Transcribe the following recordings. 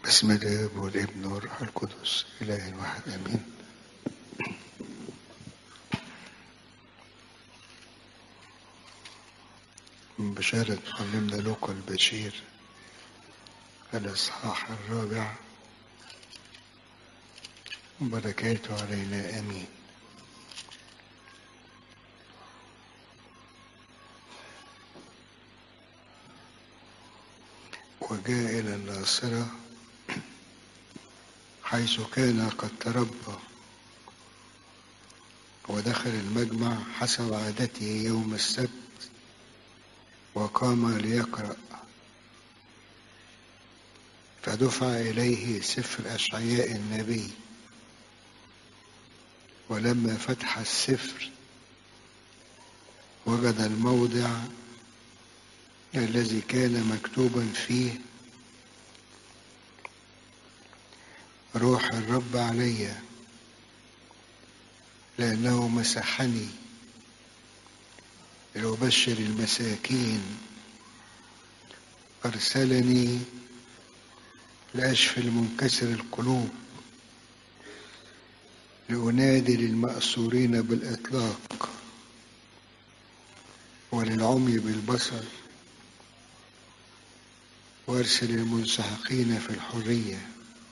بسم الآب والابن والروح القدس إله واحد آمين. من بشارة معلمنا لوقا البشير الإصحاح 4 وبركاته علينا آمين. وجاء إلى الناصرة حيث كان قد تربى، ودخل المجمع حسب عادته يوم السبت وقام ليقرأ، فدفع إليه سفر أشعياء النبي، ولما فتح السفر وجد الموضع الذي كان مكتوبا فيه: روح الرب علي، لأنه مسحني لأبشر المساكين، أرسلني لأشفي المنكسر القلوب، لأنادي للمأسورين بالإطلاق، وللعمي بالبصر، وأرسل المنسحقين في الحرية،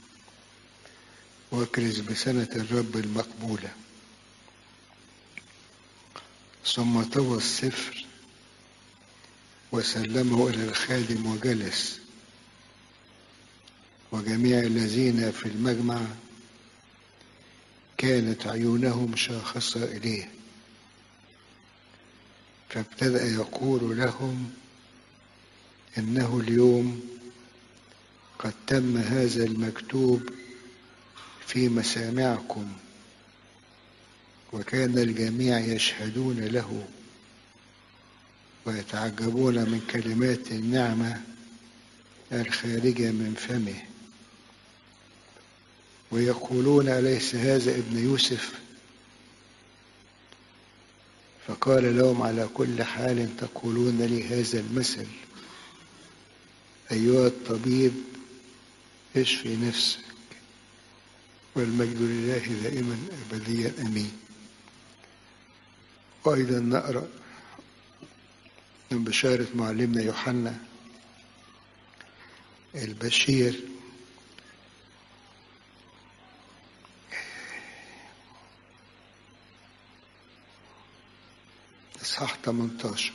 وأكرز بسنة الرب المقبولة. ثم طوى السفر وسلمه إلى الخادم وجلس، وجميع الذين في المجمع كانت عيونهم شاخصة إليه، فابتدأ يقول لهم: إنه اليوم قد تم هذا المكتوب في مسامعكم. وكان الجميع يشهدون له ويتعجبون من كلمات النعمة الخارجة من فمه، ويقولون: أليس هذا ابن يوسف؟ فقال لهم: على كل حال تقولون لي هذا المثل: أيها الطبيب اشفي نفسك. والمجد لله دائما أبديا آمين. وأيضا نقرأ من بشارة معلمنا يوحنا البشير إصحاح 18.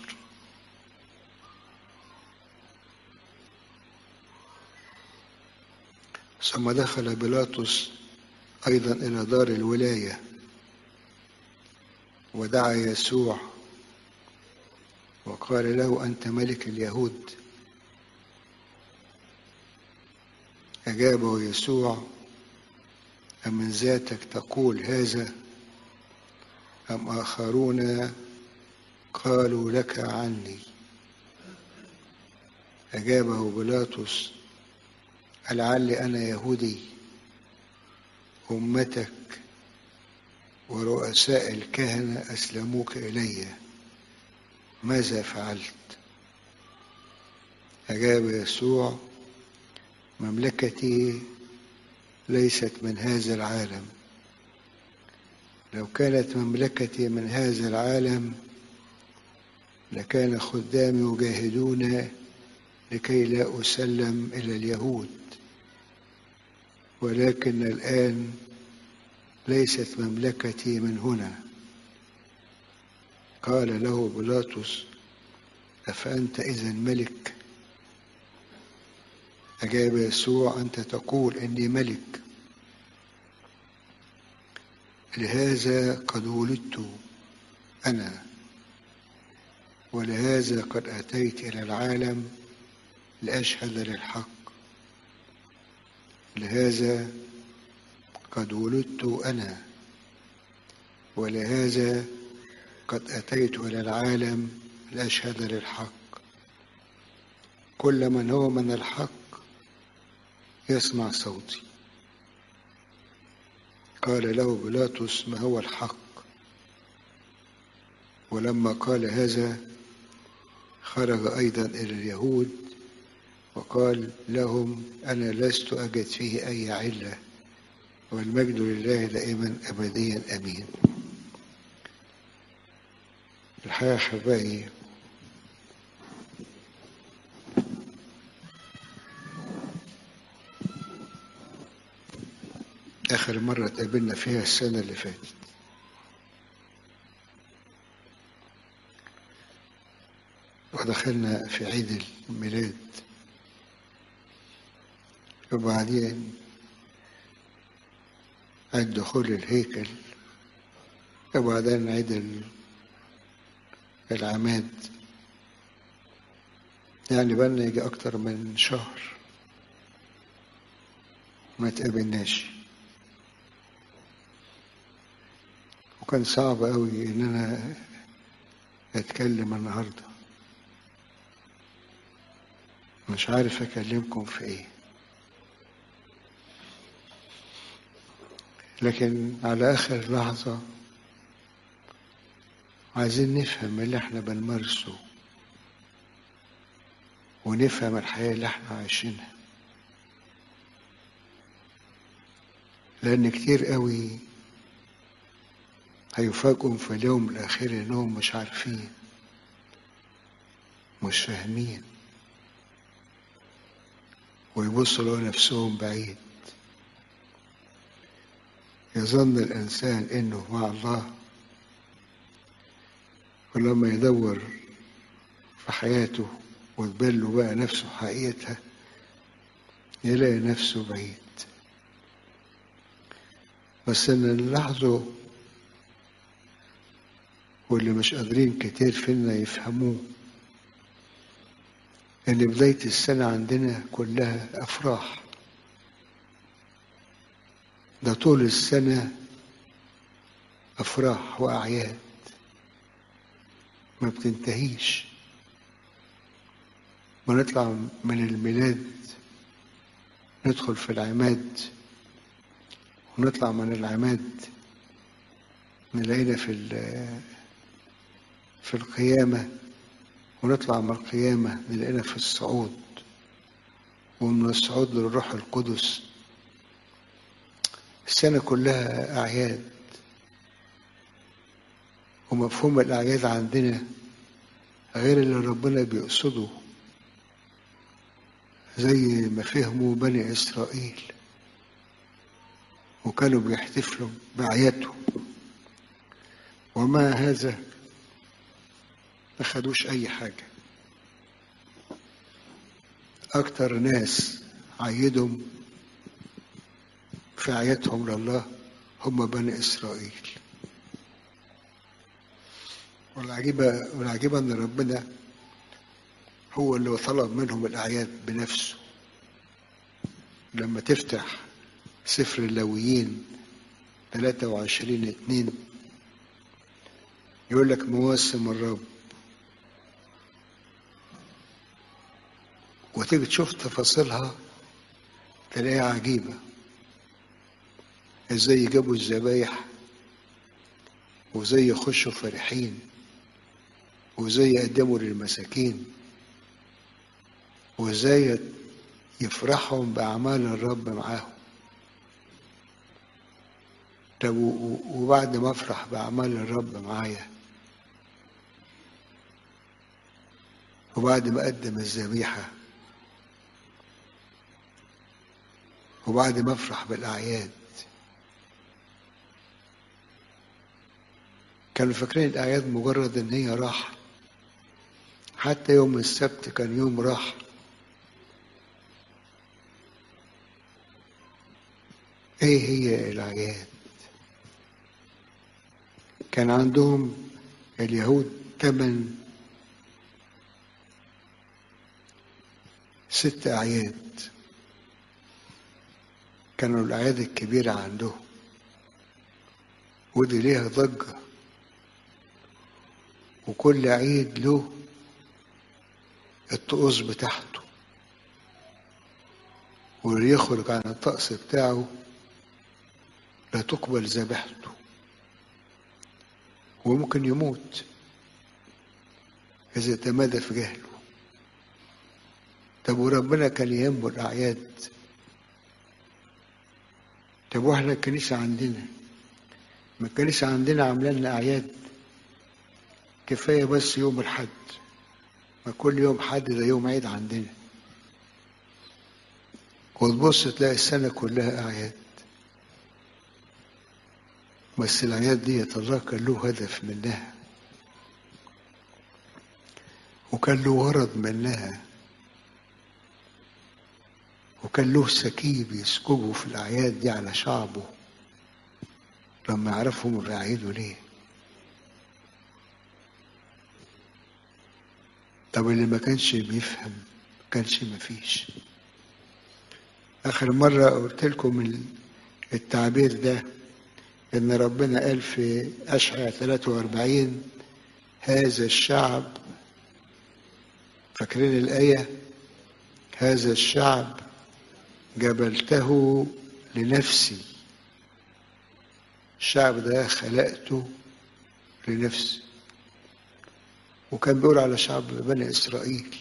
ثم دخل بيلاطس أيضا إلى دار الولاية، ودعا يسوع وقال له: أنت ملك اليهود؟ أجابه يسوع: أمن ذاتك تقول هذا، أم آخرون قالوا لك عني؟ أجابه بيلاطس: ألعلي أنا يهودي؟ أمتك ورؤساء الكهنة أسلموك إلي، ماذا فعلت؟ أجاب يسوع: مملكتي ليست من هذا العالم. لو كانت مملكتي من هذا العالم لكان خدامي يجاهدون لكي لا أسلم إلى اليهود، ولكن الآن ليست مملكتي من هنا. قال له بيلاطس: أفأنت إذن ملك؟ أجاب يسوع: أنت تقول إني ملك. لهذا قد ولدت أنا، ولهذا قد أتيت إلى العالم لأشهد للحق. لهذا قد ولدت أنا، ولهذا قد أتيت إلى العالم لأشهد للحق. كل من هو من الحق يسمع صوتي. قال له بيلاطس: ما هو الحق؟ ولما قال هذا خرج أيضا إلى اليهود فقال لهم: أنا لست أجد فيه أي علة، والمجد لله دائما أبديا أمين. الحقيقة أحبائي، آخر مرة اتقابلنا فيها السنة اللي فاتت، ودخلنا في عيد الميلاد، وبعدين عيد دخول الهيكل، وبعدين عيد العماد. يعني بقالنا يجي أكتر من شهر ما تقابلناش، وكان صعب قوي إن أنا أتكلم النهاردة. مش عارف أكلمكم في إيه، لكن على آخر لحظة عايزين نفهم اللي احنا بنمارسه، ونفهم الحياة اللي احنا عايشينها، لأن كتير قوي هيفاجئوا في اليوم الأخير إنهم مش عارفين، مش فاهمين، ويبصوا لقوا نفسهم بعيد. يظن الإنسان إنه مع الله، ولما يدور في حياته وتبان له بقى نفسه حقيقتها، يلاقي نفسه بعيد. بس إن نلاحظه، واللي مش قادرين كتير فينا يفهموه، إن بداية السنة عندنا كلها أفراح. ده طول السنة أفراح وأعياد ما بتنتهيش. ونطلع من الميلاد ندخل في العماد، ونطلع من العماد نلاقينا في القيامة، ونطلع من القيامة نلاقينا في الصعود، ومن الصعود للروح القدس. السنة كلها أعياد، ومفهوم الأعياد عندنا غير اللي ربنا بيقصده، زي ما فهموا بني إسرائيل وكانوا بيحتفلوا بأعيادهم. وما هذا ما خدوش أي حاجة. أكتر ناس عيدهم في أعيادهم لله هم بني إسرائيل. والعجيبة أن ربنا هو اللي طلب منهم الأعياد بنفسه. لما تفتح سفر اللاويين 23:2 يقول لك: مواسم الرب. وتيجي تشوف تفاصيلها تلاقيها عجيبة، ازاي جابوا الذبايح، وازاي يخشوا فرحين، وازاي يقدموا للمساكين، وازاي يفرحهم بأعمال الرب معاهم. طب وبعد ما افرح بأعمال الرب معايا، وبعد ما اقدم الذبيحة، وبعد ما افرح بالأعياد، كانوا فاكرين الأعياد مجرد إن هي راحة. حتى يوم السبت كان يوم راحة. إيه هي الأعياد؟ كان عندهم اليهود 6 أعياد. كانوا الأعياد الكبيرة عندهم، ودي ليها ضجة، وكل عيد له الطقوس بتاعته، واللي يخرج عن الطقس بتاعه لا تقبل ذبيحته، وممكن يموت إذا تمادى في جهله. طب وربنا كان يهمه الأعياد؟ طب واحنا الكنيسة عندنا، ما الكنيسة عندنا عاملة لنا أعياد؟ كفاية بس يوم الحد، ما كل يوم حد ده يوم عيد عندنا، وتبص تلاقي السنة كلها أعياد. بس الأعياد دي الله كان له هدف منها، وكان له غرض منها، وكان له سكيب يسكبه في الأعياد دي على شعبه لما يعرفوا هم بيعيدوا ليه. طب اللي ما كانش بيفهم كانش مفيش. آخر مرة قلت لكم التعبير ده، إن ربنا قال في أشعياء 43: هذا الشعب، فاكرين الآية؟ هذا الشعب جبلته لنفسي، الشعب ده خلقته لنفسي. وكان بيقول على شعب بني إسرائيل.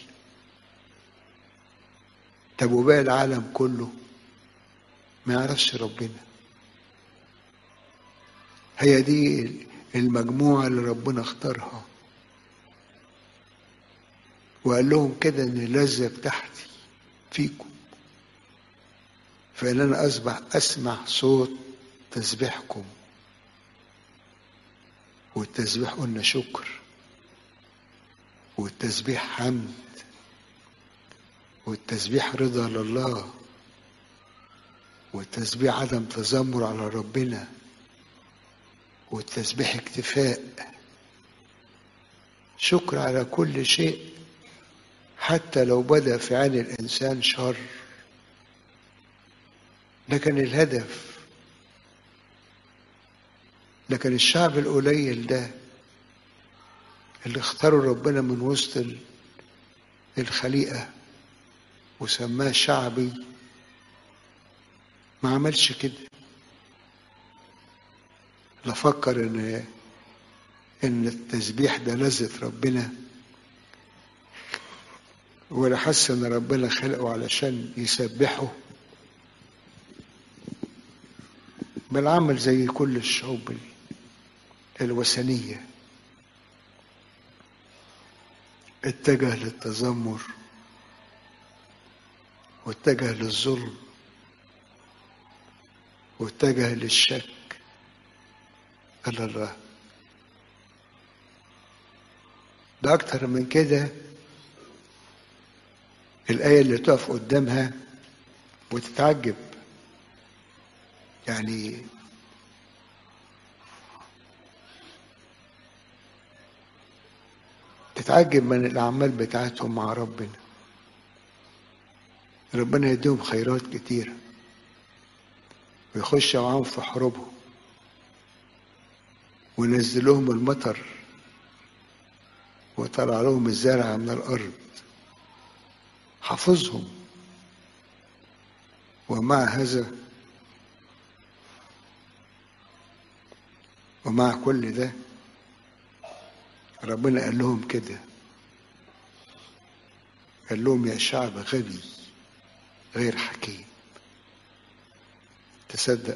طب وباقي العالم كله ما يعرفش ربنا. هي دي المجموعة اللي ربنا اختارها، وقال لهم كده ان اللذة بتاعتي فيكم، فإن أنا أسمع صوت تسبيحكم. والتسبيح قلنا شكر، والتسبيح حمد، والتسبيح رضا لله، والتسبيح عدم تذمر على ربنا، والتسبيح اكتفاء، شكر على كل شيء حتى لو بدأ في عين الإنسان شر. لكن الهدف، لكن الشعب القليل ده اللي اختاروا ربنا من وسط الخليقة وسماه شعبي، ما عملش كده. لا فكر ان التسبيح ده لذة ربنا، ولا حس ان ربنا خلقه علشان يسبحه، بل عمل زي كل الشعوب الوثنية، اتجه للتذمر واتجه للظلم واتجه للشك. الله، ده أكتر من كده الآية اللي تقف قدامها وتتعجب، يعني تتعجب من الأعمال بتاعتهم مع ربنا. ربنا يديهم خيرات كتيرة ويخش معاهم في حروبهم وينزل لهم المطر ويطلع لهم الزرع من الأرض، حافظهم. ومع هذا ومع كل ده ربنا قال لهم كده، قال لهم يا شعب غبي غير حكيم. تصدق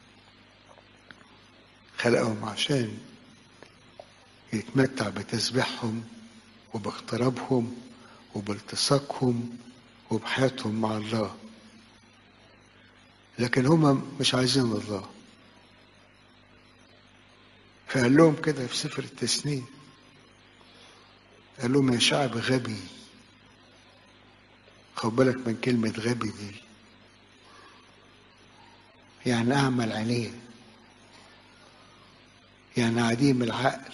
خلقهم عشان يتمتع بتسبيحهم وباقترابهم وبالتصاقهم وبحياتهم مع الله، لكن هم مش عايزين الله. فقال لهم كده في سفر التثنية، قال لهم يا شعب غبي. خد بالك من كلمة غبي دي، يعني أعمى العينين، يعني عديم العقل،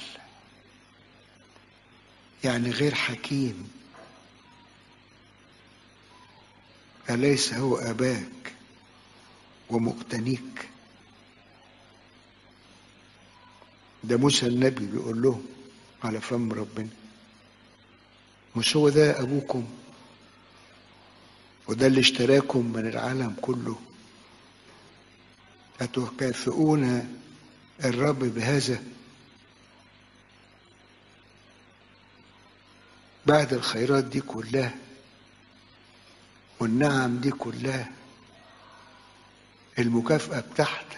يعني غير حكيم. أليس هو أباك ومقتنيك؟ ده موسى النبي بيقول لهم على فم ربنا، مش هو ده أبوكم؟ وده اللي اشتراكم من العالم كله، أتكافئون الرب بهذا؟ بعد الخيرات دي كلها والنعم دي كلها المكافأة بتاعتك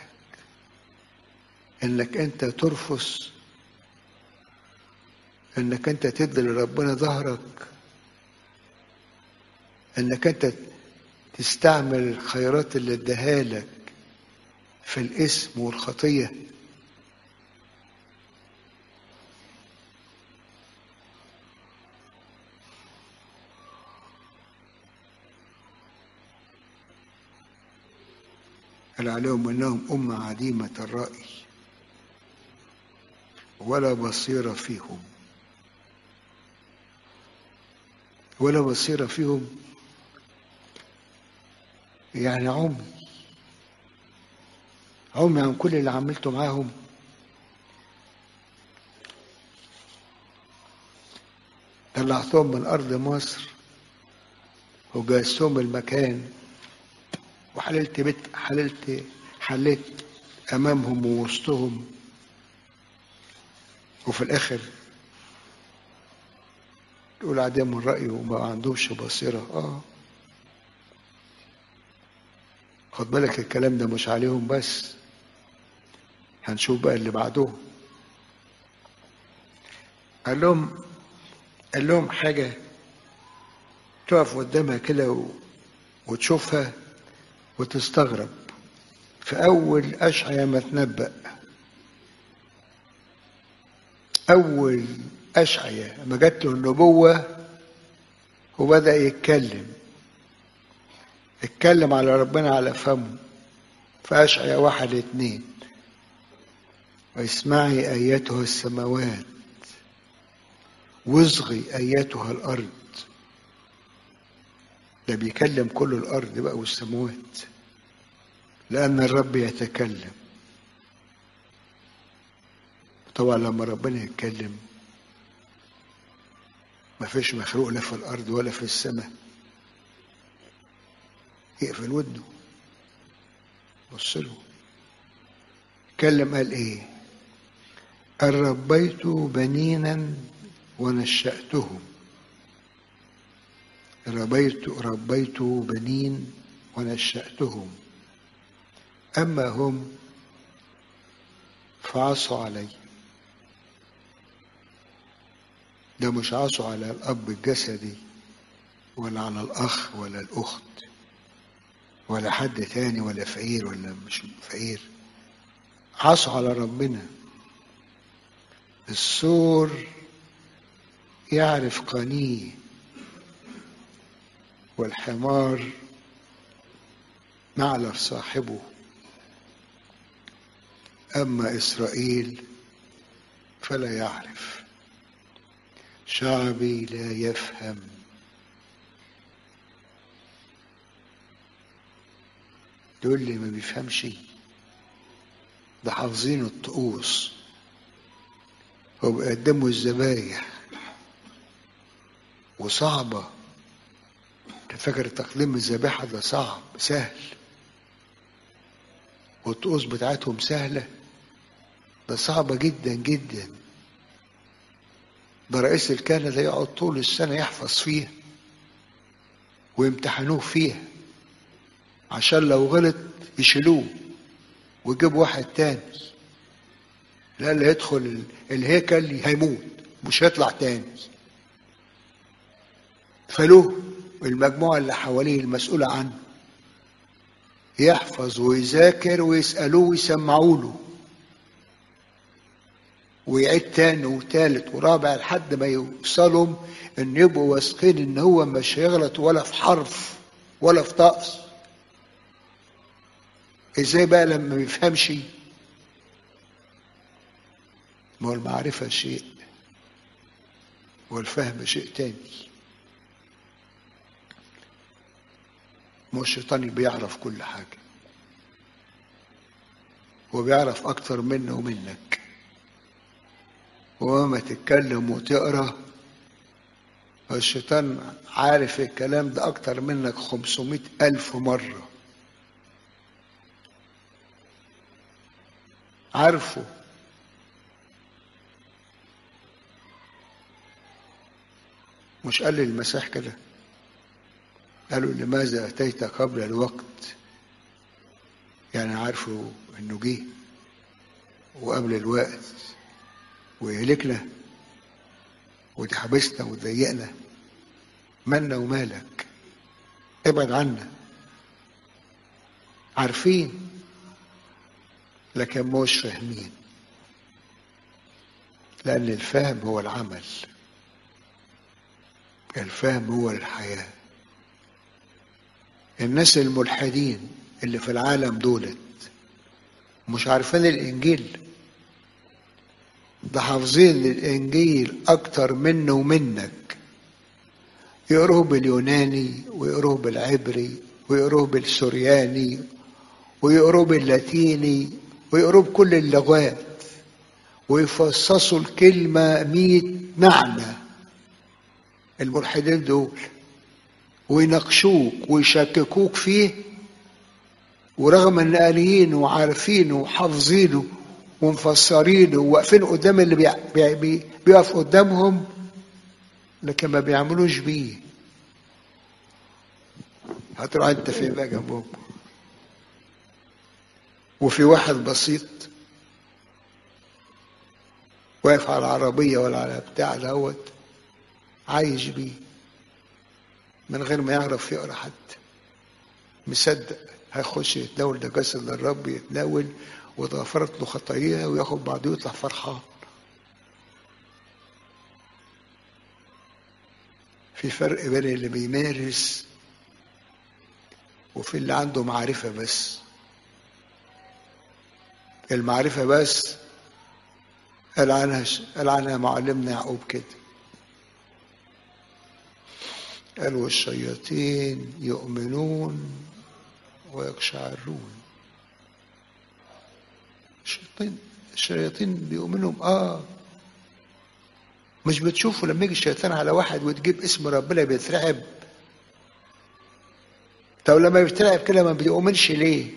انك انت ترفض، انك انت تدي لربنا ظهرك، انك انت تستعمل الخيرات اللي اداها لك في الاسم والخطية. قال عليهم انهم امة عديمة الرأي ولا بصيرة فيهم. ولا بصيرة فيهم يعني عمي عن كل اللي عملته معاهم. طلعتهم من أرض مصر وجهزتهم المكان حليت أمامهم ووسطهم، وفي الآخر تقول عدم الرأي وما عندهمش بصيرة. خد بالك الكلام ده مش عليهم بس، هنشوف بقى اللي بعدهم. قال لهم حاجة تقف قدامها كده وتشوفها وتستغرب. في أول أشعيا ما تنبأ، أول أشعيا ما جات له النبوة وبدأ اتكلم على ربنا على فمه في أشعيا 1:2: واسمعي أيتها السماوات واصغي أيتها الأرض. ده بيكلم كل الأرض بقى والسماوات، لأن الرب يتكلم. طبعا لما ربنا يتكلم ما فيش مخلوق لا في الأرض ولا في السماء يقفل ودنه بص له. اتكلم قال ايه؟ قال ربيت بنينا ونشأتهم. ربيت بنين ونشأتهم، أما هم فعصوا علي. ده مش عصوا على الأب الجسدي ولا على الأخ ولا الأخت ولا حد تاني ولا فقير ولا مش فقير، عصوا على ربنا. السور يعرف قنيه والحمار معلف صاحبه، أما إسرائيل فلا يعرف. شعبي لا يفهم. دول اللي ما بيفهمش، ده حافظين الطقوس وبيقدموا الذبايح وصعبة. انت فاكر تقديم الذبيحة ده صعب؟ سهل. والطقوس بتاعتهم سهلة؟ ده صعبة جدا جدا. ده رئيس الكهنة ده يقعد طول السنة يحفظ فيها ويمتحنوه فيها عشان لو غلط يشيلوه ويجيبوا واحد تاني، لا اللي يدخل الهيكل هيموت مش هيطلع تاني. فله المجموعة اللي حواليه المسؤولة عنه يحفظ ويذاكر ويسألوه ويسمعوا له ويعيد تاني وتالت ورابع لحد ما يوصلهم ان يبقوا واثقين ان هو مش هيغلط ولا في حرف ولا في طقس. ازاي بقى لما ما بيفهمش؟ ما هو المعرفة شيء والفهم شيء تاني. ما هو الشيطان بيعرف كل حاجة وبيعرف اكتر منه ومنك، وما تتكلم وتقرا الشيطان عارف الكلام ده اكتر منك 500,000 مرة، عارفه. مش قال للمسيح كده؟ قالوا لماذا أتيت قبل الوقت؟ يعني عارفوا إنه جه وقبل الوقت ويهلكنا وتحبسنا وتضيقنا. مالنا ومالك، ابعد عنا. عارفين لكن مش فاهمين، لأن الفهم هو العمل، الفهم هو الحياة. الناس الملحدين اللي في العالم دولت مش عارفين الإنجيل، ده حافظين الإنجيل أكتر منه ومنك. يقروه باليوناني ويقروه بالعبري ويقروه بالسورياني ويقروه باللاتيني ويقروه بكل اللغات ويفصصوا الكلمة 100 معنى الملحدين دول، ويناقشوك ويشككوك فيه، ورغم ان قاريينه وعارفينه وحافظينه ومفسرينه وواقفين قدام اللي بيقف قدامهم، لكن ما بيعملوش بيه. هتروح انت فين بقى جنبهم؟ وفي واحد بسيط واقف على العربية ولا على بتاع دوت عايش بيه من غير ما يعرف يقرا حتى، مصدق هيخش يتناول، ده جسد للرب، يتناول واتغفرت له خطاياه وياخد بعضه ويطلع فرحان. في فرق بين اللي بيمارس وفي اللي عنده معرفة بس. المعرفة بس قال عنها معلمنا يعقوب كده، قال والشياطين يؤمنون ويقشعرون. الشياطين بيؤمنوا مش بتشوفوا لما يجي الشيطان على واحد وتجيب اسم ربنا بيترعب؟ طب لما بيترعب كده ما بيؤمنش ليه؟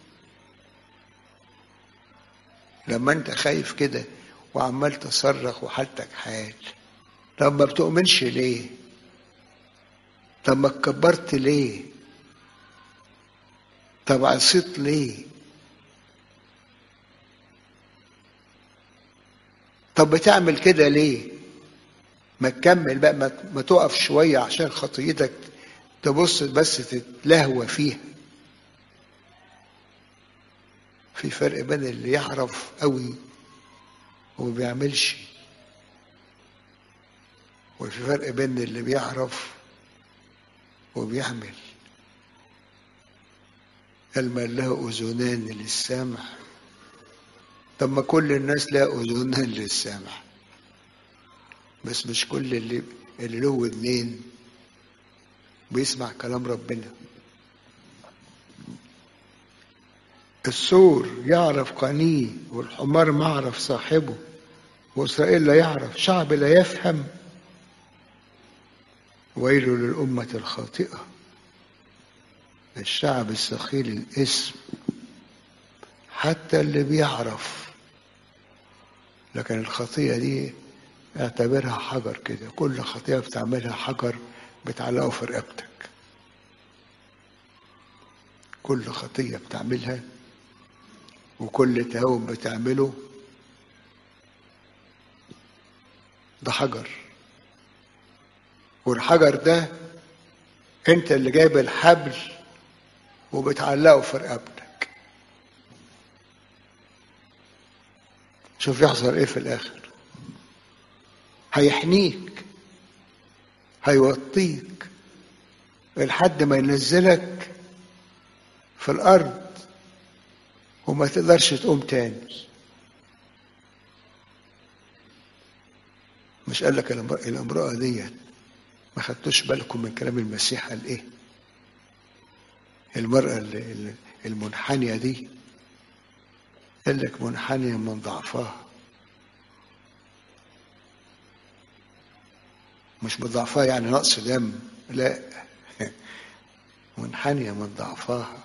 لما انت خايف كده وعمال تصرخ وحالتك حال، طب ما بتؤمنش ليه؟ طب ما اتكبرت ليه؟ طب عصيت ليه؟ طب بتعمل كده ليه؟ ما تكمل بقى، ما تقف شوية عشان خطيتك تبص بس تتلهوى فيها. في فرق بين اللي يعرف قوي وما بيعملش، وفي فرق بين اللي بيعرف وبيعمل. قال من له أذنان للسمع. طب ما كل الناس لها أذنان للسمع، بس مش كل اللي له ودنين بيسمع كلام ربنا. السور يعرف قنيه والحمار ما يعرف صاحبه، وإسرائيل لا يعرف، شعب لا يفهم. ويل للأمة الخاطئة، الشعب الثقيل الاسم. حتى اللي بيعرف، لكن الخطية دي اعتبرها حجر كده، كل خطية بتعملها حجر بتعلقه في رقبتك. كل خطية بتعملها وكل تهاون بتعمله ده حجر، والحجر ده انت اللي جايب الحبل وبتعلقه في رقبتك. شوف يحصل ايه في الاخر، هيحنيك هيوطيك لحد ما ينزلك في الارض وما تقدرش تقوم تاني. مش قال لك الامرأة دي ما خدتوش بالكم من كلام المسيح قال ايه؟ المرأة المنحنية دي قال لك منحنية من ضعفها، مش من ضعفها يعني نقص دم، لا، منحنية من ضعفها،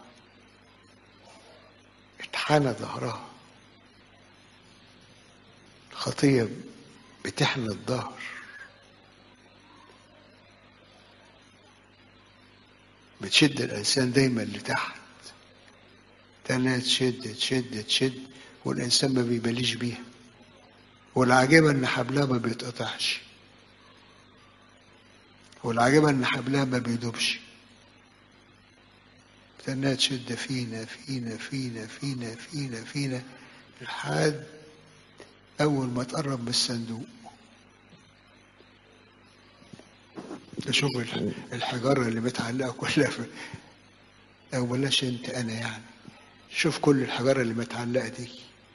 اتحنى ظهرها. الخطية بتحنى الظهر. بتشد الإنسان دايما لتحت، تانية تشد تشد تشد، والإنسان ما بيباليش بيها. والعجيبة إن حبلها ما بيتقطعش، والعجيبة إن حبلها ما بيدوبش. تانية تشد فينا فينا فينا فينا فينا فينا لحد أول ما تقرب من الصندوق. تشوف الحجارة اللي متعلقة كلها في، أو بلاش أنت، أنا يعني، شوف كل الحجارة اللي متعلقة دي.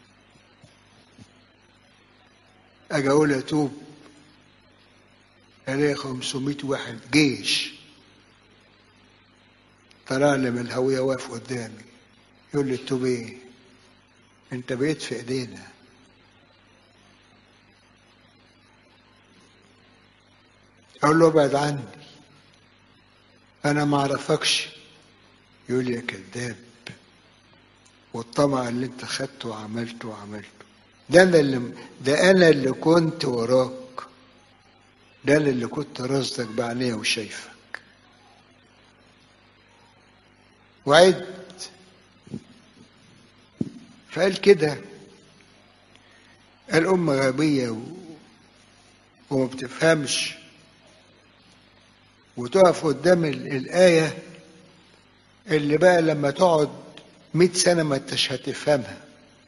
أجي أقول أتوب ألاقي 500 واحد جيش طلع لي من الهوية واقف قدامي يقول لي التوب إيه؟ أنت بقيت في إيدينا. أقول له ابعد عني، أنا ما أعرفكش. يقول لي يا كذاب، والطمع اللي أنت خدته وعملته ده أنا اللي كنت وراك، ده أنا اللي كنت راصدك بعينيا وشايفك. وعد فقال كده. قال أم غبية وما بتفهمش وتقف قدام الآية اللي بقى لما تقعد 100 سنة ما انتش هتفهمها.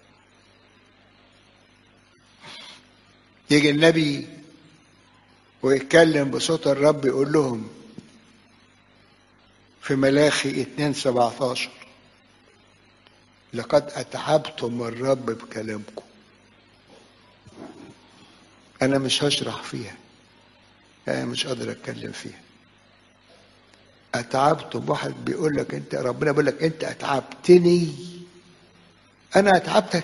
يجي النبي ويتكلم بصوت الرب يقول لهم في ملاخي 2:17 لقد أتعبتم الرب بكلامكم. أنا مش هشرح فيها، أنا مش قادر أتكلم فيها. أتعبتم، واحد بيقول لك أنت، ربنا بيقول لك أنت أتعبتني، أنا أتعبتك.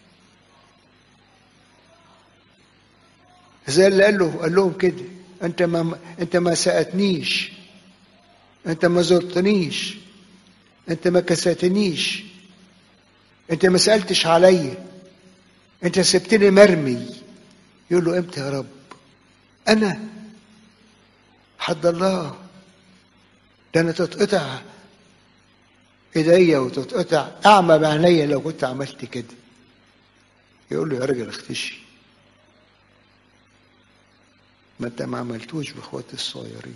زي اللي قال لهم كده، أنت ما سأتنيش، أنت ما زرتنيش، أنت ما كساتنيش، أنت ما سألتش عليا، أنت سبتني مرمي. يقول له إمتى يا رب؟ أنا حد الله؟ ده أنا تتقطع إيديا وتتقطع أعمى بعينيا لو كنت عملت كده. يقول له يا راجل اختشي، ما أنت ما عملتوش بإخواتي الصغيرين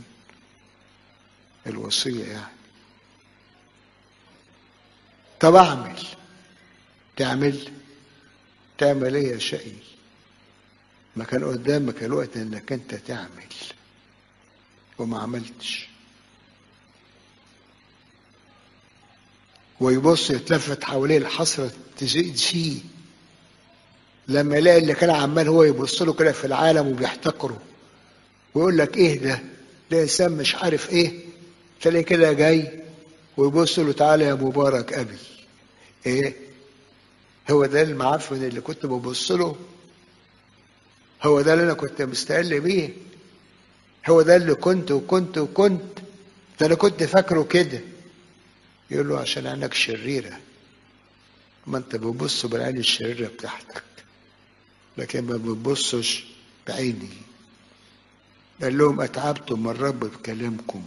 الوصية يعني. طب أعمل، تعمل إيه يا شقي؟ ما كان قدامك الوقت إنك أنت تعمل وما عملتش. ويبص يتلفت حواليه الحسرة تزيد فيه لما يلاقي اللي كان عمال هو يبص له كده في العالم وبيحتقره ويقول لك ايه ده انسان مش عارف ايه. تلاقي كده جاي ويبص له تعالى يا مبارك ابي. ايه هو ده المعفن اللي كنت ببص له؟ هو ده اللي انا كنت مستقل بيه؟ هو ده اللي كنت ده انا كنت فاكره كده. يقول له عشان عينك شريرة، ما انت بتبص بالعين الشريرة بتاعتك لكن ما بتبصش بعيني. قال لهم أتعبتم الرب بكلامكم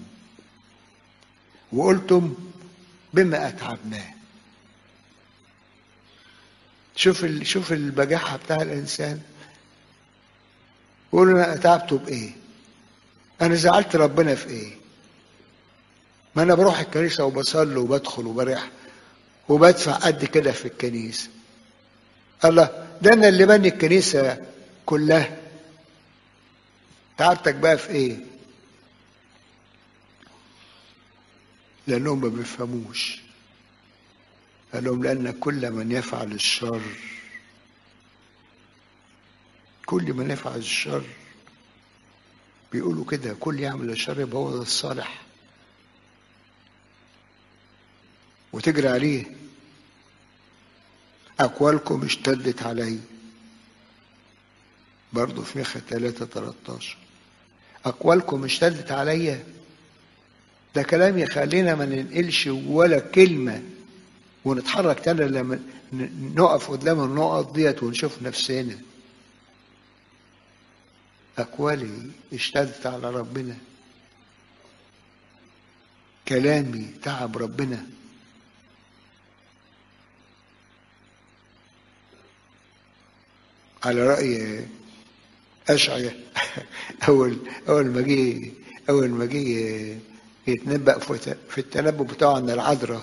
وقلتم بما أتعبناه. شوف البجاحة بتاع الإنسان. يقول أنا أتعبته بإيه؟ أنا زعلت ربنا في إيه؟ ما أنا بروح الكنيسة وبصلي وبدخل وبريح وبدفع قد كده في الكنيسة. الله، ده أنا اللي بني الكنيسة كلها. تعبتك بقى في إيه؟ لأنهم ما بيفهموش. قال لهم لأن كل من يفعل الشر، كل من يفعل الشر، بيقولوا كده كل يعمل الشر يبقى هو الصالح وتجري عليه. أقوالكم اشتدت علي، برضو في ميخا 3:13. أقوالكم اشتدت علي، ده كلام يخلينا ما ننقلش ولا كلمة ونتحرك تاني لما نقف قدام النقط ديت ونشوف نفسنا. أقوالي اشتدت على ربنا. كلامي تعب ربنا؟ على رأي أشعياء أول ما جه يتنبأ في التنبؤ بتاعه عن العذراء،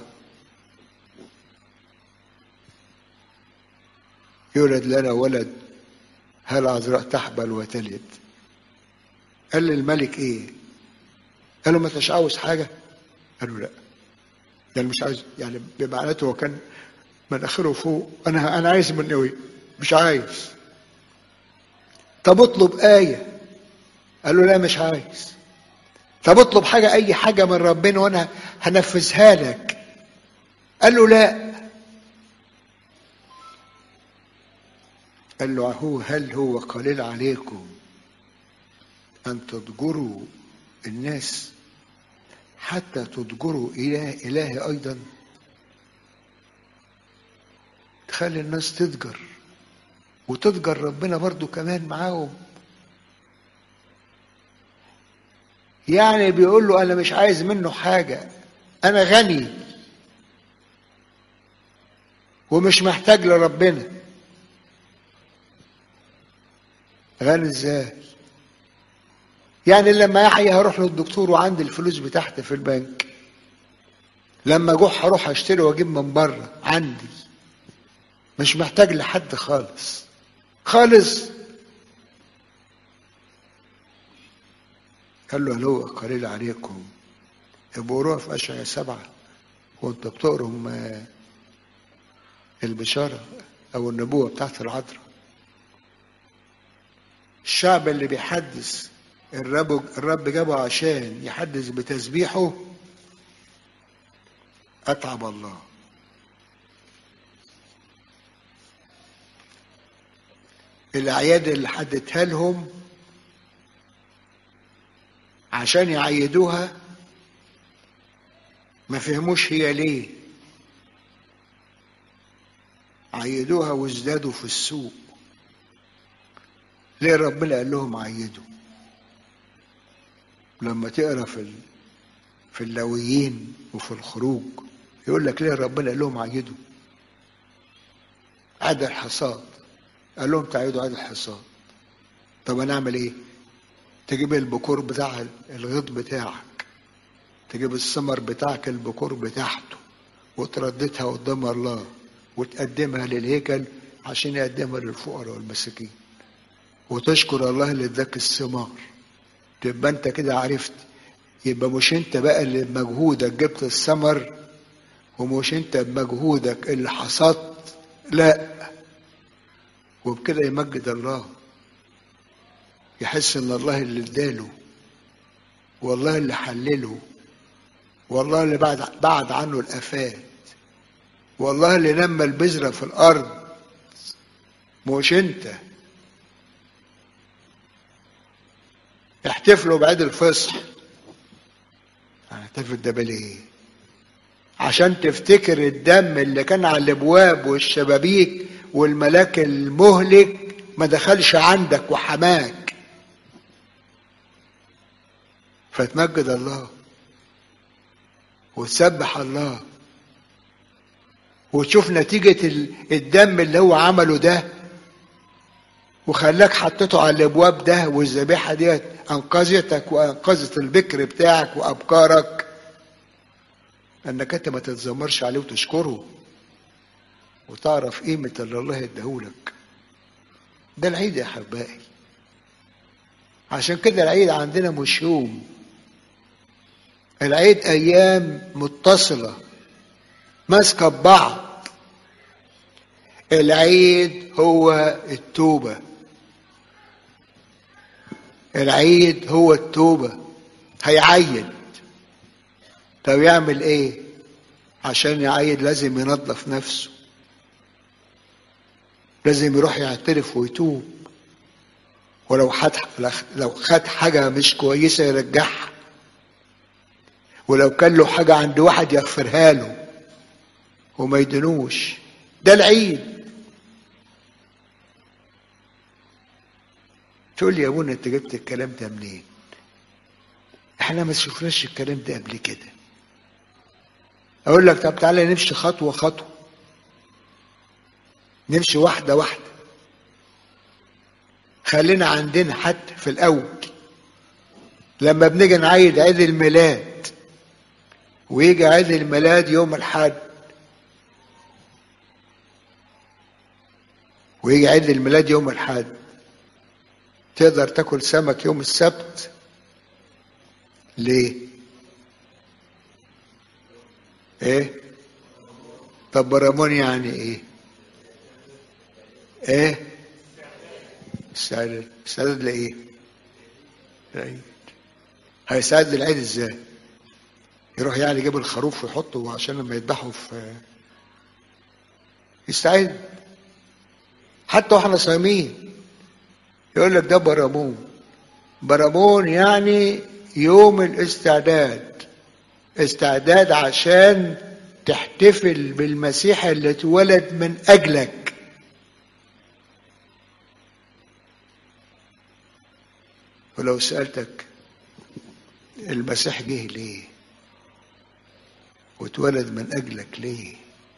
يولد لنا ولد هل عذراء تحبل وتلد. قال للملك ايه؟ قال له ما انتش عاوز حاجه؟ قال له لا. يعني مش عايز، يعني بمعناته هو كان مناخيره فوق، انا عايز منه ايه؟ مش عايز. طب اطلب ايه. قال له لا مش عايز. طب اطلب حاجه، اي حاجه من ربنا وانا هنفذها لك. قال له لا. قال له هل هو قليل عليكم ان تضجروا الناس حتى تضجروا إلهي أيضا؟ تخلي الناس تضجر وتضجر ربنا برضو كمان معاهم. يعني بيقول له أنا مش عايز منه حاجة، أنا غني ومش محتاج لربنا. غني ازاي؟ يعني لما يحيى هروح للدكتور وعندي الفلوس بتاعتي في البنك، لما اجوح هروح اشتري واجيب من بره عندي، مش محتاج لحد خالص خالص. قال له هل هو قليل عليكم؟ يبقوا روح في اشعياء 7 وانت بتقرم البشاره او النبوه بتاعت العذراء. الشعب اللي بيحدث الرب جابه عشان يحدث بتسبيحه اتعب الله. الاعياد اللي حددها لهم عشان يعيدوها ما فهموش هي ليه عيدوها وازدادوا في السوق. ليه ربنا قال لهم عيدوا؟ لما تقرا في اللاويين وفي الخروج يقول لك ليه ربنا قال لهم عيدوا؟ عيد الحصاد، قال لهم تعيدوا عيد الحصاد. طب انا اعمل ايه؟ تجيب البكور بتاع الغيط بتاعك، تجيب الثمر بتاعك البكور بتاعته وترددها قدام الله وتقدمها للهيكل عشان يقدمها للفقراء والمساكين وتشكر الله اللي اداك الثمار. تبقى انت كده عرفت. يبقى مش انت بقى اللي بمجهودك جبت الثمر ومش انت بمجهودك اللي حصدت، لا. وبكده يمجد الله، يحس ان الله اللي اداله والله اللي حلله والله اللي بعد عنه الافات والله اللي نمى البذره في الارض، مش انت. احتفلوا بعيد الفصح. هنحتفل ده ليه؟ عشان تفتكر الدم اللي كان على الابواب والشبابيك والملاك المهلك ما دخلش عندك وحماك، فتمجد الله وتسبح الله وتشوف نتيجة الدم اللي هو عمله ده وخلاك حطيته على الابواب ده، والذبيحة ديت انقذتك وانقذت البكر بتاعك وابكارك، انك انت ما تتذمرش عليه وتشكره وتعرف قيمة اللي الله اداهولك. ده العيد يا حبائي. عشان كده العيد عندنا مش يوم، العيد ايام متصلة ماسكة ببعض. العيد هو التوبة، العيد هو التوبة. هيعيد، طب يعمل ايه؟ عشان يعيد لازم ينظف نفسه، لازم يروح يعترف ويتوب، ولو خد حاجة مش كويسة يرجعها، ولو كان له حاجة عند واحد يغفرها له وما يدنوش. ده العيد. تقول لي يا ابونا انت جبت الكلام ده منين؟ احنا ما شفناش الكلام ده قبل كده. اقول لك طب تعالى نمشي خطوه خطوه، نمشي واحده واحده. خلينا عندنا حتى في الاول لما بنيجي نعيد عيد الميلاد، ويجي عيد الميلاد يوم الاحد، ويجي عيد الميلاد يوم الاحد، تقدر تاكل سمك يوم السبت؟ ليه؟ ايه؟ طب برامون يعني ايه؟ ايه؟ استعداد. استعداد لايه؟ العيد. هيستعد للعيد ازاي؟ يروح يعني يجيب الخروف ويحطه عشان لما يذبحوا في يستعد؟ حتى واحنا صايمين يقول لك ده برامون. برامون يعني يوم الاستعداد، استعداد عشان تحتفل بالمسيح اللي اتولد من اجلك. ولو سألتك المسيح جه ليه واتولد من اجلك ليه،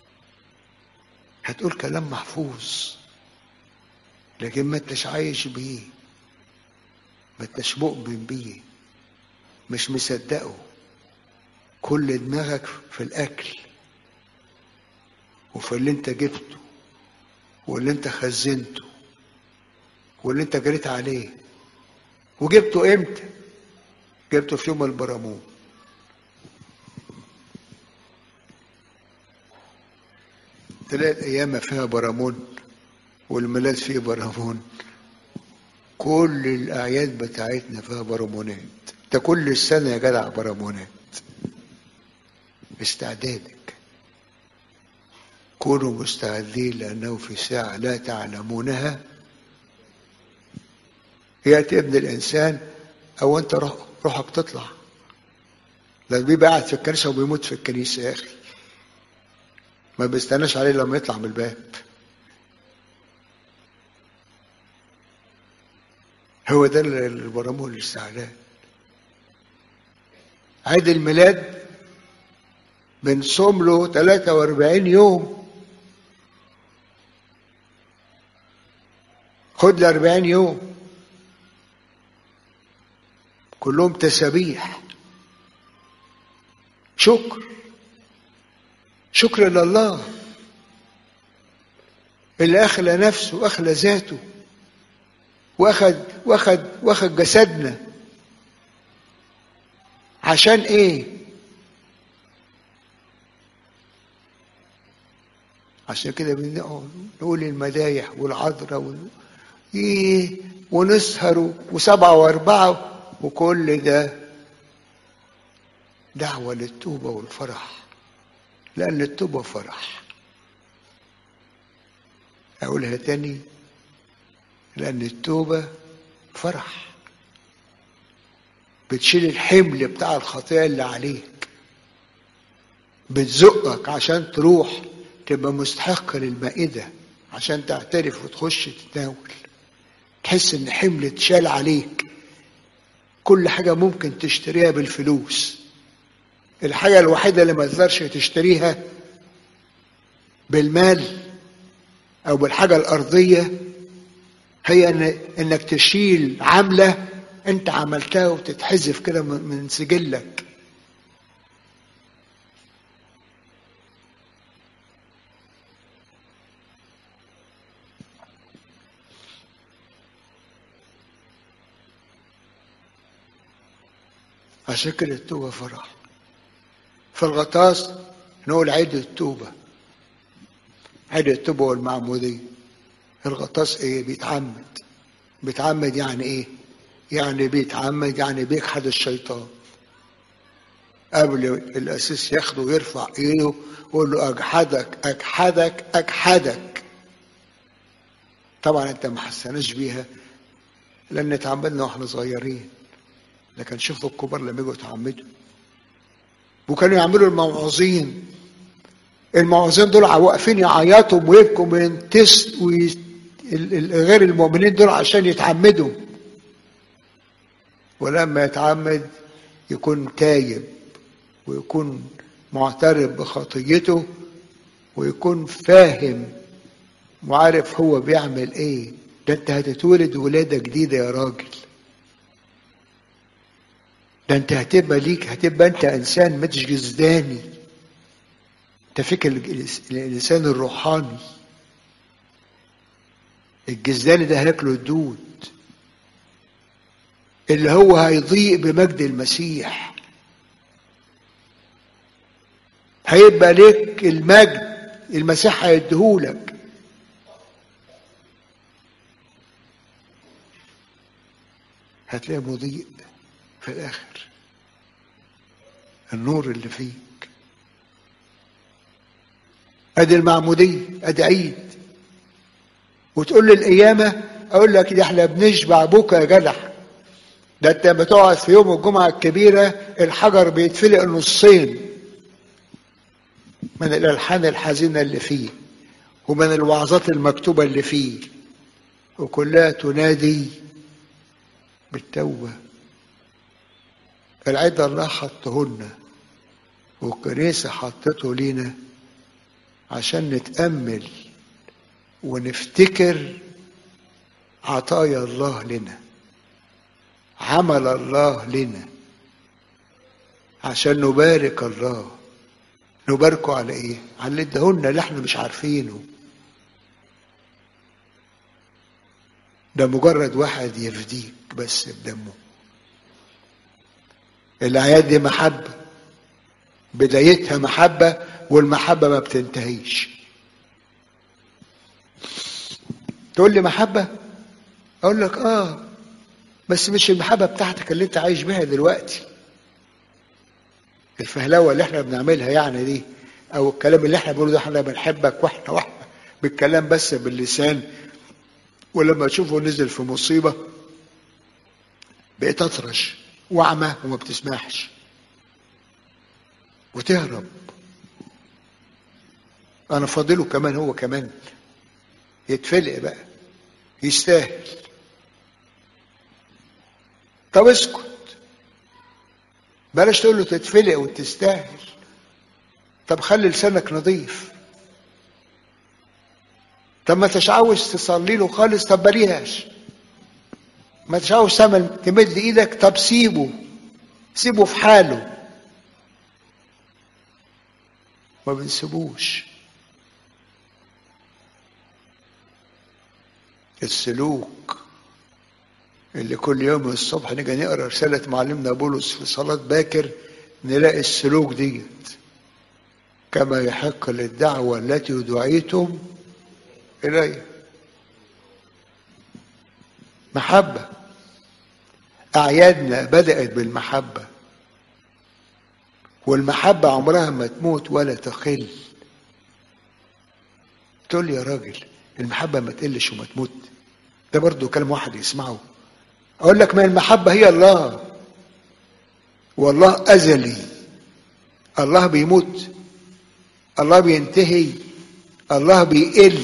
هتقول كلام محفوظ لكن ما انتش عايش بيه، ما انتش مؤمن بيه، مش مصدقه. كل دماغك في الاكل وفي اللي انت جبته واللي انت خزنته واللي انت جريت عليه. وجبته امتى؟ جبته في يوم البرامون. تلاقي الايام فيها برامون والميلاد فيه برامون. كل الاعياد بتاعتنا فيها برامونات. ده كل السنه يا جدع برامونات. استعدادك، كونوا مستعدين لانه في ساعه لا تعلمونها ياتي ابن الانسان. او انت روحك تطلع. ده بيبقى قاعد في الكنيسه وبيموت في الكنيسه يا اخي، ما بيستناش عليه لما يطلع من الباب. هو ده البرامون الاستعداد. عيد الميلاد بنصوم له 43 يوم. خد ل 40 يوم كلهم تسابيح، شكر لله اللي اخلى نفسه، اخلى ذاته، واخد جسدنا. عشان ايه؟ عشان كده بنقول المدايح والعذراء ونسهر وسبعة واربعة، وكل ده دعوة للتوبة والفرح، لأن التوبة فرح. أقولها تاني، لأن التوبة فرح، بتشيل الحمل بتاع الخطيئة اللي عليك، بتزقك عشان تروح تبقى مستحق للمائدة، عشان تعترف وتخش تتناول، تحس ان حمل اتشال عليك. كل حاجة ممكن تشتريها بالفلوس، الحاجة الوحيدة اللي ما تقدرش تشتريها بالمال او بالحاجة الارضية هي انك تشيل عملة انت عملتها وتتحذف كده من سجلك. عشان كده التوبة فرح. في الغطاس نقول عيد التوبة، عيد التوبة والمعمودية. الغطاس ايه؟ بيتعمد يعني ايه؟ يعني بيتعمد يعني بيجحد الشيطان. قبل الأسيس ياخده ويرفع ايده ويقول له اجحدك اجحدك اجحدك. طبعا انت ما حسناش بيها لان اتعمدنا واحنا صغيرين، لكن شوفوا الكبار لما يجوا يتعمدوا وكانوا يعملوا الموعظين دول واقفين يعيطوا ويبكوا من غير المؤمنين دول عشان يتعمدوا. ولما يتعمد يكون تايب ويكون معترف بخطيته ويكون فاهم وعارف هو بيعمل ايه. ده انت هتتولد ولادة جديدة يا راجل. ده انت هتبقى انت انسان مش جسداني. انت فيك الانسان الروحاني. الجسداني ده هياكله الدود اللي هو هيضيء بمجد المسيح. هيبقى ليك المجد المسيح هيديهولك. هتلاقيه مضيء في الاخر، النور اللي فيك. ادي المعمودية، ادي عيد. وتقول لي القيامة، اقول لك ده احنا بنشبع بكى يا جدع. ده انت بتقعد في يوم الجمعة الكبيرة الحجر بيتفلق نصين من الالحان الحزينة اللي فيه ومن الوعظات المكتوبة اللي فيه، وكلها تنادي بالتوبة. العيد الله حطهن والكنيسة حطته لينا عشان نتأمل ونفتكر عطايا الله لنا، عمل الله لنا، عشان نبارك الله. نباركه على ايه؟ على اللي ادهولنا اللي احنا مش عارفينه. ده مجرد واحد يفديك بس بدمه. الأعياد دي محبة، بدايتها محبة، والمحبة ما بتنتهيش. تقول لي محبة؟ أقول لك بس مش المحبة بتاعتك اللي انت عايش بها دلوقتي. الفهلوة اللي احنا بنعملها يعني دي، او الكلام اللي احنا بنقوله ده احنا بنحبك واحنا بالكلام بس باللسان، ولما تشوفه نزل في مصيبة بقيت اطرش واعمى وما بتسمعش وتهرب. انا فاضله كمان، هو كمان يتفلق بقى، يستاهل. طب اسكت، بلاش تقول له تتفلق وتستاهل. طب خلي لسانك نظيف. طب ما انتش عاوز تصلي له خالص، طب بليهاش. ما انتش عاوز تمد ايدك، طب سيبه في حاله. ما بنسيبوش. السلوك اللي كل يوم الصبح نيجي نقرا رسالة معلمنا بولس في صلاة باكر، نلاقي السلوك ديت: كما يحق للدعوة التي دعيتم إليها. محبة. أعيادنا بدأت بالمحبة، والمحبة عمرها ما تموت ولا تقل. تقول لي يا راجل المحبة ما تقلش وما تموت، ده برضو كلام واحد يسمعه. أقول لك ما المحبة هي الله، والله أزلي. الله بيموت؟ الله بينتهي؟ الله بيقل؟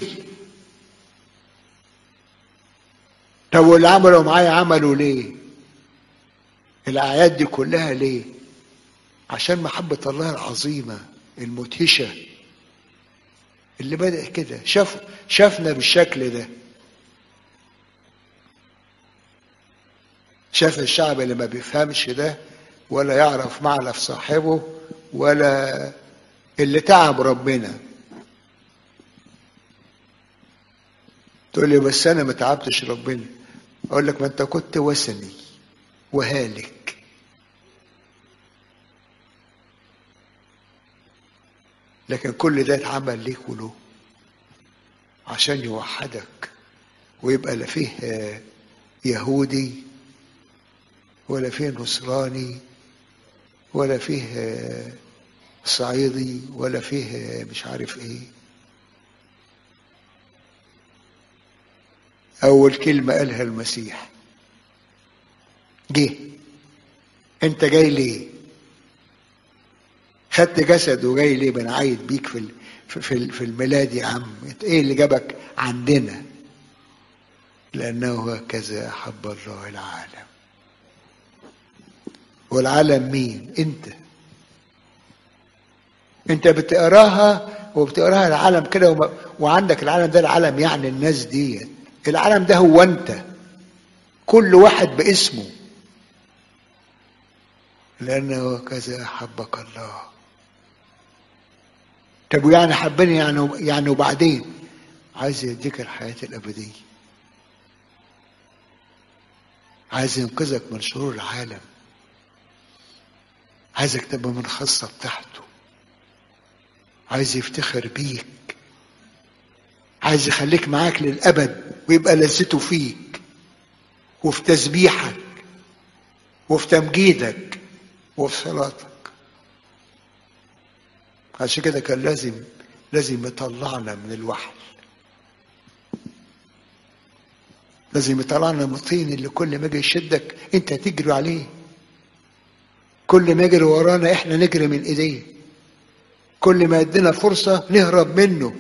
طب واللي عملوا معايا عملوا ليه؟ الأعياد دي كلها ليه؟ عشان محبة الله العظيمة المدهشة اللي بدأ كده، شافنا بالشكل ده. شاف الشعب اللي ما بيفهمش ده ولا يعرف معلف صاحبه ولا اللي تعب ربنا. تقول لي بس انا ما تعبتش ربنا. اقول لك ما انت كنت وثني وهالك. لكن كل ده اتعمل ليك وله عشان يوحدك، ويبقى لا فيه يهودي ولا فيه نصراني ولا فيه صعيدي ولا فيه مش عارف ايه. اول كلمة قالها المسيح: جه. انت جاي ليه؟ خدت جسد وجاي ليه؟ بنعيد بيك في الميلاد يا عم. ايه اللي جابك عندنا؟ لانه هكذا احب الله العالم. والعالم مين؟ انت. انت بتقراها وبتقراها العالم كده، وعندك العالم ده العالم يعني الناس دي، العالم ده هو انت، كل واحد باسمه. لأنه كذا أحبك الله. طب ويعني حبني يعني وبعدين عايز يديك الحياة الأبدية، عايز ينقذك من شرور العالم، عايزك تبقى من خاصة بتاعته، عايز يفتخر بيك، عايز يخليك معاك للأبد ويبقى لذته فيك وفي تسبيحك وفي تمجيدك وفي صلاتك. عشان كده كان لازم يطلعنا من الوحل، لازم يطلعنا من الطين اللي كل ما يجي يشدك انت تجري عليه، كل ما يجري ورانا احنا نجري من ايديه، كل ما يدينا فرصة نهرب منه.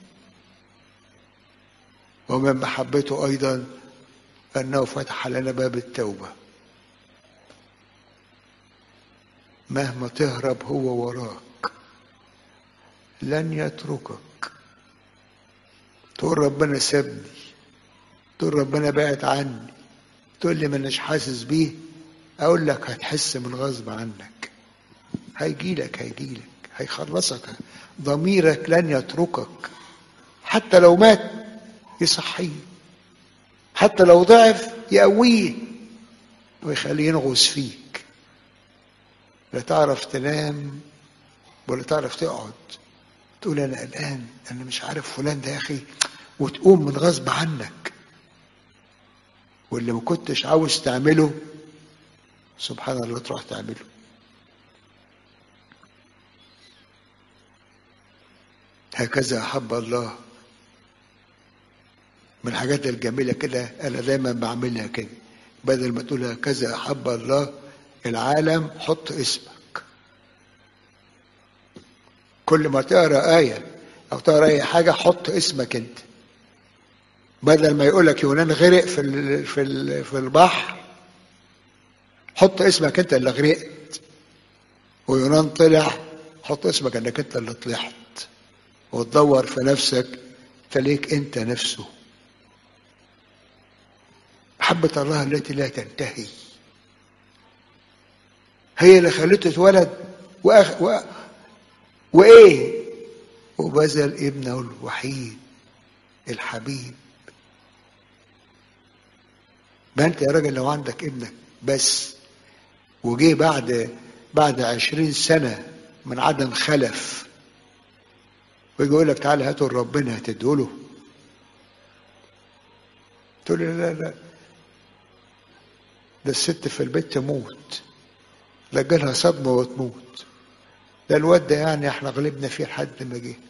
ومن محبته ايضا انه فتح لنا باب التوبة، مهما تهرب هو وراك لن يتركك. تقول ربنا سابني، تقول ربنا بعد عني، تقول لي مانيش حاسس بيه، اقول لك هتحس من غصب عنك، هيجيلك هيخلصك، ضميرك لن يتركك، حتى لو مات يصحيه، حتى لو ضعف يقويه ويخليه ينغص فيك، لا تعرف تنام ولا تعرف تقعد، تقول انا قلقان، انا مش عارف فلان ده يا اخي، وتقوم من غصب عنك، واللي ما كنتش عاوز تعمله سبحان الله تروح تعمله. هكذا أحب الله. من الحاجات الجميلة كده أنا دايما بعملها كده، بدل ما تقول هكذا أحب الله العالم حط اسمك. كل ما تقرأ آية أو تقرأ أي حاجة حط اسمك أنت، بدل ما يقولك يونان غرق في البحر حط اسمك أنت اللي غرقت، ويونان طلع حط اسمك أنك أنت اللي طلعت، وتدور في نفسك تليك أنت نفسه. محبة الله التي لا تنتهي هي اللي خلته اتولد وإيه وبذل ابنه الوحيد الحبيب. ما انت يا راجل لو عندك ابنك بس وجي بعد 20 سنة من عدم خلف ويجي يقول لك تعالى هاتوا ربنا هتدوله، تقول لي لا ده الست في البيت تموت، لا جالها صدمة وتموت، ده الواد ده يعني احنا غلبنا فيه لحد ما جه.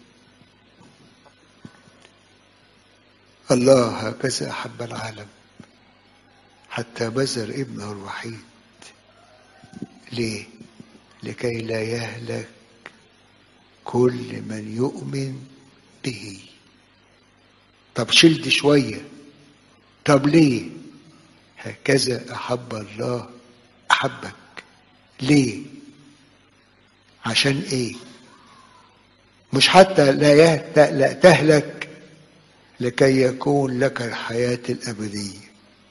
الله هكذا أحب العالم حتى بذل ابنه الوحيد. ليه؟ لكي لا يهلك كل من يؤمن به. طب شلت شوية، طب ليه؟ هكذا أحب الله أحبك. ليه؟ عشان ايه؟ مش حتى لا تهلك، لكي يكون لك الحياة الأبدية.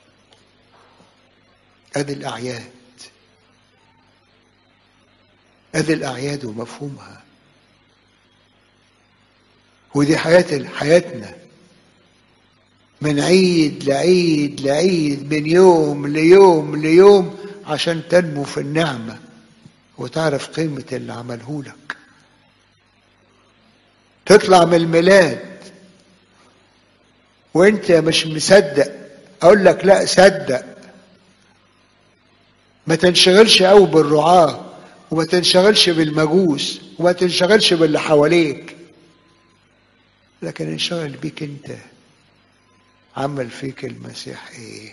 ادي الأعياد، ادي الأعياد ومفهومها، ودي حياتنا من عيد لعيد لعيد، من يوم ليوم عشان تنمو في النعمة وتعرف قيمة اللي عمله لك. تطلع من الميلاد وانت مش مصدق، اقول لك لا صدق، ما تنشغلش قوي بالرعاة وما تنشغلش بالمجوس وما تنشغلش باللي حواليك، لكن انشغل بيك انت. عمل فيك المسيح ايه؟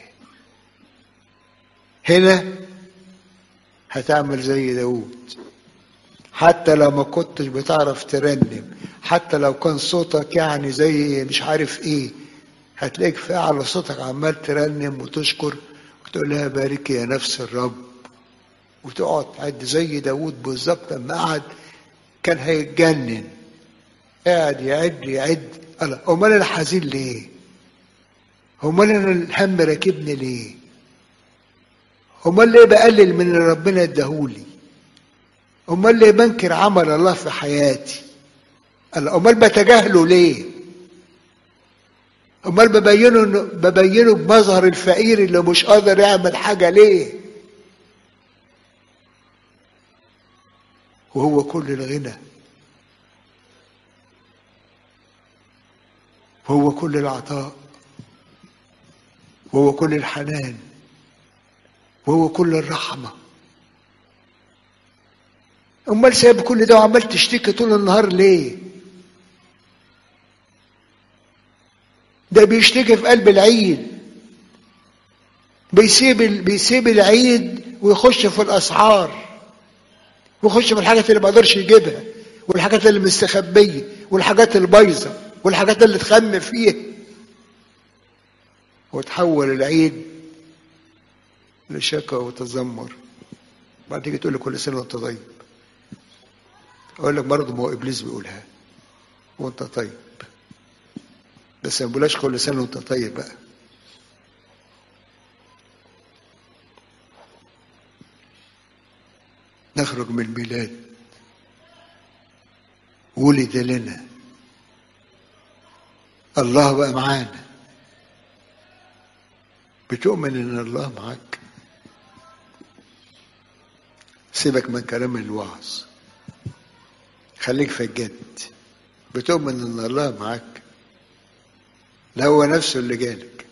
هنا هتعمل زي داود، حتى لو ما كنتش بتعرف ترنم، حتى لو كان صوتك يعني زي مش عارف ايه، هتلاقيك في اعلى صوتك عمال ترنم وتشكر وتقول لها بارك يا نفس الرب، وتقعد تعد زي داود بالظبط لما قعد كان هيتجنن، قاعد يعد. امال انا حزين ليه؟ امال انا الهم راكبني ليه؟ امال ليه بقلل من اللي ربنا اداهولي؟ امال ليه بنكر عمل الله في حياتي؟ امال بتجاهله ليه؟ امال ببينه بمظهر الفقير اللي مش قادر يعمل حاجه ليه؟ وهو كل الغنى، وهو كل العطاء، وهو كل الحنان، وهو كل الرحمه. امال سايب كل ده وعمال تشتكي طول النهار ليه؟ ده بيشتكي في قلب العيد، بيسيب العيد ويخش في الاسعار، ويخش في الحاجات اللي ما قدرش يجيبها، والحاجات اللي مستخبيه، والحاجات البايظه، والحاجات اللي اتخم فيها، وتحول العيد لشكوى وتذمر. بعد تيجي تقول لي كل سنه وانت طيب، اقول لك برضه ما هو ابليس بيقولها وانت طيب، بس ما بقولهاش كل سنه وانت طيب بقى. نخرج من الميلاد، ولد لنا الله بقى معانا. بتؤمن ان الله معاك؟ سيبك من كلام الوعظ، خليك في الجد. بتؤمن ان الله معاك؟ لا هو نفسه اللي جالك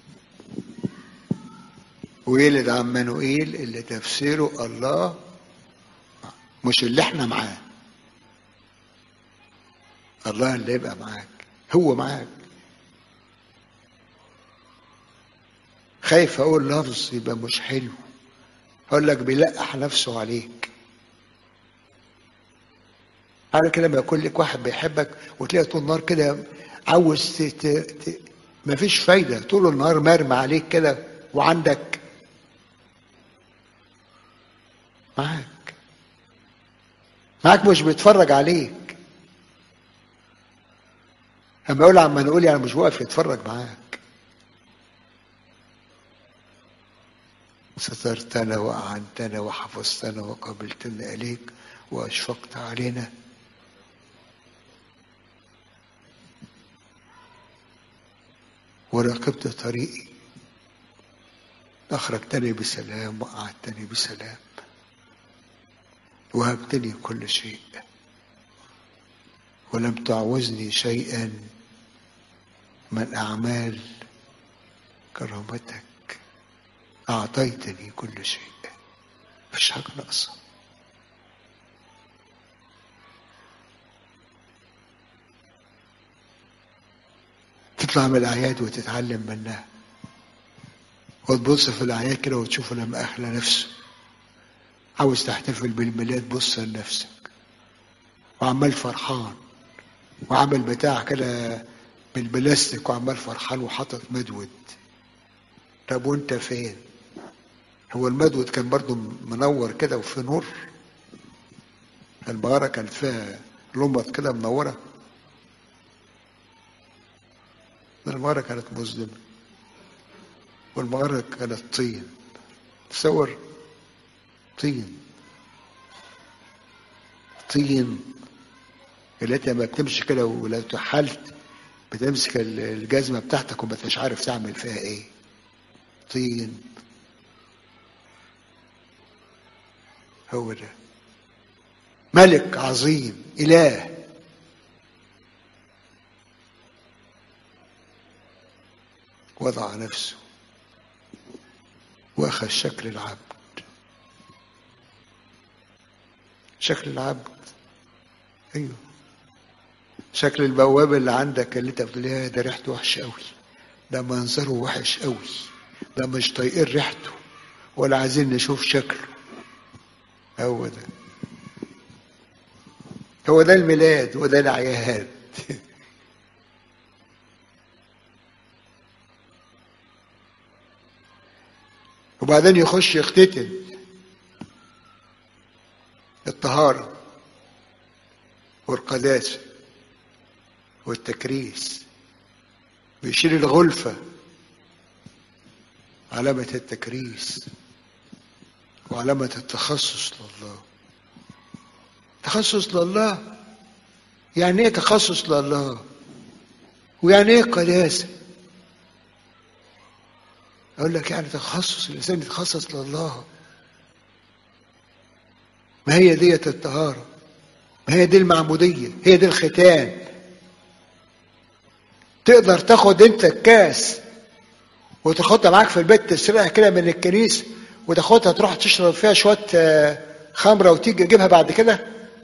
ويلد عمانوئيل، اللي تفسيره الله، مش اللي احنا معاه. الله اللي يبقى معاك، هو معاك. خايف اقول لفظ يبقى مش حلو، اقول لك بيلقح نفسه عليك. على كده لما يكون لك واحد بيحبك وتلاقي طول النهار كده عاوز مفيش فايده، طول النهار مرمى عليك كده، وعندك معاك مش بيتفرج عليك. اما يقول عما نقول يعني مش واقف يتفرج معاك. سترتنا وأعنتنا وحفظتنا وقبلتنا إليك وأشفقت علينا. وراقبت طريقي، أخرجتني بسلام وقعدتني بسلام، وهبتني كل شيء، ولم تعوزني شيئا من أعمال كرامتك. أعطيتني كل شيء، مفيش حاجة ناقصة. تطلع من الأعياد وتتعلم منها، وتبص في الأعياد كده وتشوف لما أخلى نفسه عاوز تحتفل بالميلاد، بص لنفسك وعمال فرحان، وعمل بتاع كده بالبلاستيك وعمال فرحان وحاطط مدود. طب وانت فين؟ هو المدود كان برضو منور كده وفي نور؟ المغارة كانت فيها لمبط كده منورة؟ المغارة كانت مظلمة، والمغارة كانت طين. تصور طين اللي انت لما بتمشي كده ولو تحلت بتمسك الجزمة بتاعتك وما انتش عارف تعمل فيها ايه. طين. هو ده ملك عظيم، إله، وضع نفسه واخذ شكل العبد. شكل العبد، ايوه. شكل البواب اللي عندك اللي انت بتقول لي ده ريحته وحشه قوي، ده منظره وحش قوي، ده مش طايقين ريحته ولا عايزين نشوف شكله. هو ده الميلاد وده العياد. وبعدين يخش يختتن الطهارة. والقداسة والتكريس، بيشيل الغلفة، علامة التكريس وعلامة التخصص لله. تخصص لله يعني ايه؟ تخصص لله ويعني ايه قداسة؟ اقول لك يعني تخصص، الانسان يتخصص لله. ما هي ديت الطهارة، ما هي دي المعمودية، هي دي الختان. تقدر تاخد انت الكاس وتاخدها معاك في البيت، تسرقها كده من الكنيسة وتاخدها تروح تشرب فيها شوية خمرة وتيجي تجيبها بعد كده؟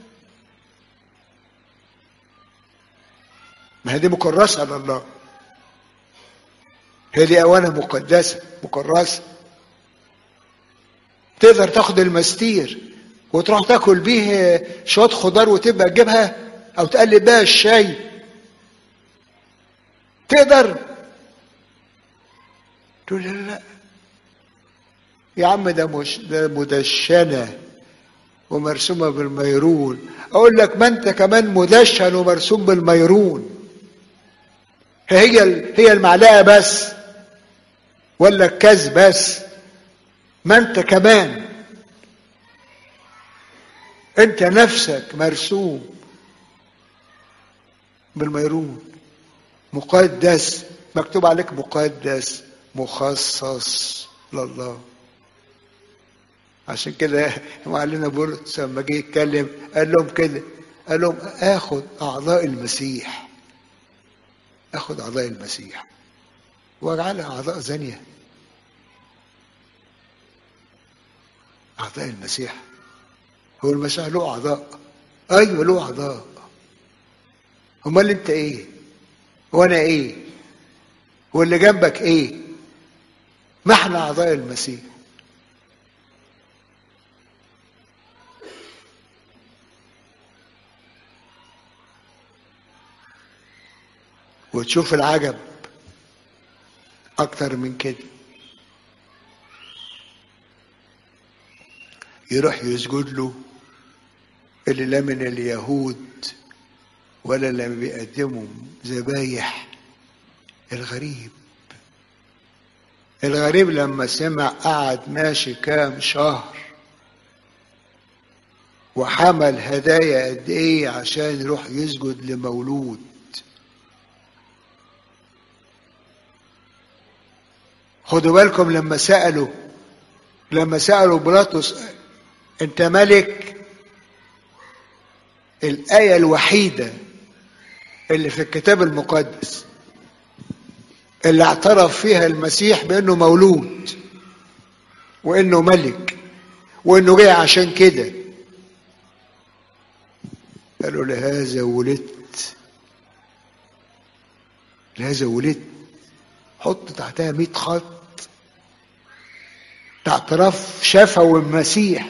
ما هي دي مكرسة لله، هي دي أواني مقدسة مكرسة. تقدر تاخد المستير وتروح تاكل بيه شوية خضار وتبقى تجيبها أو تقلب بيها الشاي؟ تقدر؟ تقول لا لا يا عم، ده مش ده مدشنة ومرسومة بالميرون. أقول لك ما أنت كمان مدشن ومرسوم بالميرون. هي المعلقة بس ولا الكاس بس؟ ما أنت كمان، أنت نفسك مرسوم بالميرون، مقدس، مكتوب عليك مقدس مخصص لله. عشان كده معلنا بولس لما جه يتكلم قال لهم كده، قال لهم اخد اعضاء المسيح، اخد اعضاء المسيح واجعلها اعضاء زانية. اعضاء المسيح، هو المسيح له اعضاء؟ ايوه له اعضاء. امال انت ايه وانا ايه واللي جنبك ايه؟ ما احنا اعضاء المسيح. وتشوف العجب اكتر من كده، يروح يسجد له اللي لا من اليهود ولا لما بيقدموا ذبايح. الغريب لما سمع قعد ماشي كام شهر وحمل هدايا قد ايه عشان يروح يسجد لمولود. خدوا بالكم لما سألوا بيلاطس انت ملك، الآية الوحيدة اللي في الكتاب المقدس اللي اعترف فيها المسيح بأنه مولود وأنه ملك وأنه جاي عشان كده، قالوا لهذا ولدت، لهذا ولدت. حط تحتها 100 خط، اعتراف شفوي المسيح،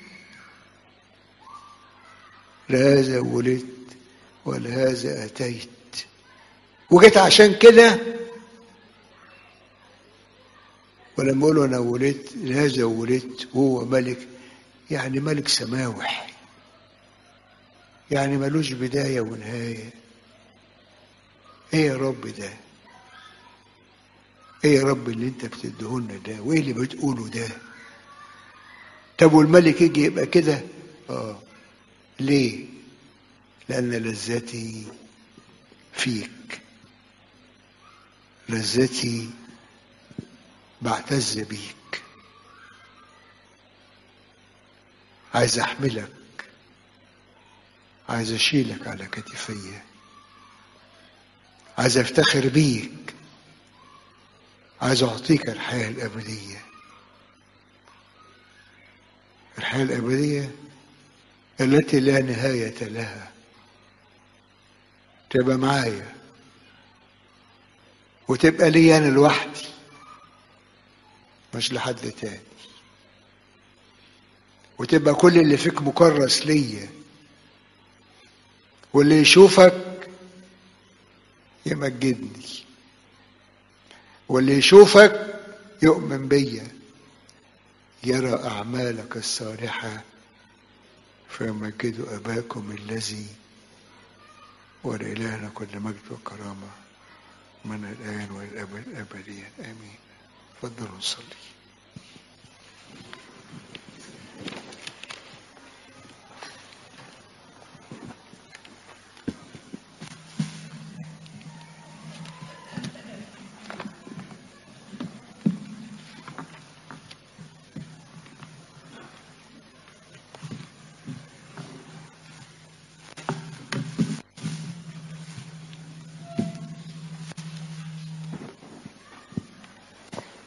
لهذا ولدت ولهذا أتيت وجيت عشان كده. ولما يقولوا أنا ولدت لهذا ولدت وهو ملك، يعني ملك سماوح، يعني ملوش بداية ونهاية. ايه يا رب ده؟ ايه يا رب اللي انت بتديهولنا ده؟ وايه اللي بتقوله ده؟ طب والملك يجي يبقى كده؟ ليه؟ لأن لذتي فيك، لذتي بعتز بيك، عايز احملك، عايز اشيلك على كتفي، عايز افتخر بيك، عايز اعطيك الحياة الابدية. الحياة الابدية التي لا نهاية لها، تبقى معايا وتبقى لي انا لوحدي مش لحد تاني، وتبقى كل اللي فيك مكرس ليا، واللي يشوفك يمجدني، واللي يشوفك يؤمن بيا، يرى أعمالك الصالحة فيمجد أباكم الذي ولإلهنا كل مجد وكرامة من الآن والأبد أبديا آمين. تفضلوا نصلي.